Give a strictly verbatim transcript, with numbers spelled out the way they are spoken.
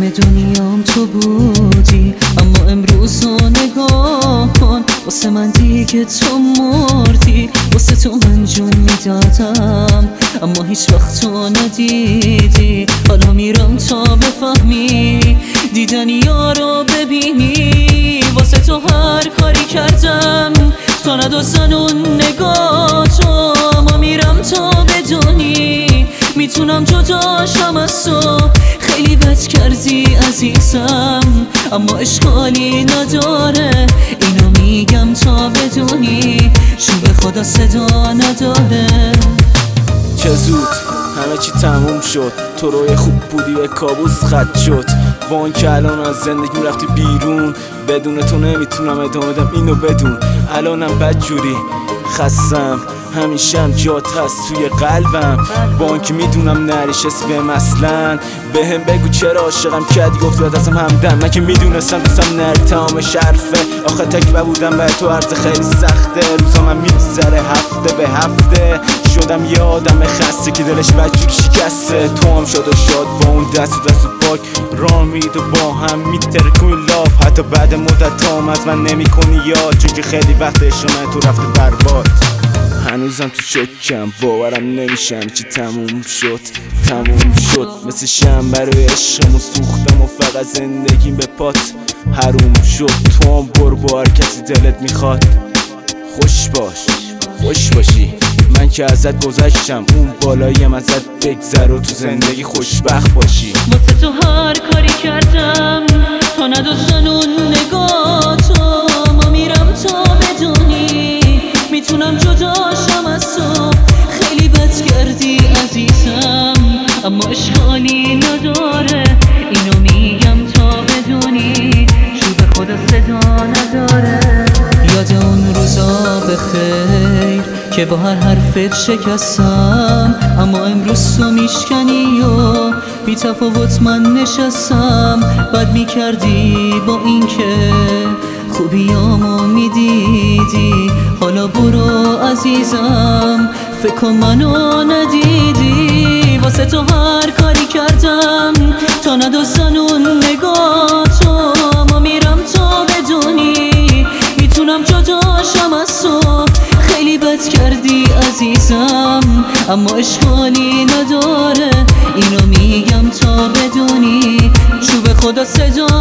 همه دنیام تو بودی، اما امروز رو نگاه کن، واسه من دیگه تو مردی. واسه تو من جون میدادم اما هیچ وقت تو ندیدی. حالا میرم تا بفهمی، دیدنی ها رو ببینی. واسه تو هر کاری کردم تا ندازن اون نگاه تو، اما میرم تا بدونی میتونم جداشم از تو. خیلی بد کردی عزیزم اما اشکالی نداره، اینو میگم تا بدونی چون به خدا صدا نداره. چه زود همه چی تموم شد، تو روی خوب بودی به کابوس خط شد. وان که الان از زندگیم رفتی بیرون، بدون تو نمیتونم ادامه بدم اینو بدون. الانم بدجوری خستم، همیشه هم جات هست توی قلبم. بانک میدونم نریشست به مثلا، به هم بگو چرا عاشقم کردی گفت باید ازم همدم. من که میدونستم دوستم نر تمام شرفه، آخه تکبه بودم به تو عرض خیلی سخته. روزا من میگذره هفته به هفته، شدم یه آدم خسته که دلش بدجوری شکسته. تو هم شد و شاد با اون دست و دست و پاک راه میرید و با هم میترکون لاف. حتی بعد مدت هم از من نمی کنی یاد، چون که خیلی وقت عشق تو رفته برباد. هنوزم تو شکم باورم نمیشم چی تموم شد تموم شد. مثل شم برای عشقمو سوختم و فقط زندگیم به پات حروم شد. تو هم برو با هر کسی دلت میخواد، خوش باش خوش باشی. من که ازت گذشتم اون بالایم ازت بگذر و تو زندگی خوشبخت باشی. واسه تو هر کاری کردم تا نداشتن اون نگاه تو، ما میرم تا بدونی میتونم جداشم از تو. خیلی بد کردی عزیزم اما اشکالی نداره، اینو میگم تا بدونی چون به خدا صدا نداره. یاد اون روزا بخیر که با هر حرفت شکستم، اما امروز تو میشکنی و بی تفاوت من نشستم. بد میکردی با این که خوبیامو میدیدی، حالا برو عزیزم فکر کن منو ندیدی. واسه تو هر کاری کردم تا ندازن اون نگاه تو، اما میرم تا بدونی میتونم جداشم از تو. خیلی بد کردی عزیزم اما اشکالی نداره، اینو میگم تا بدونی چون به خدا صدا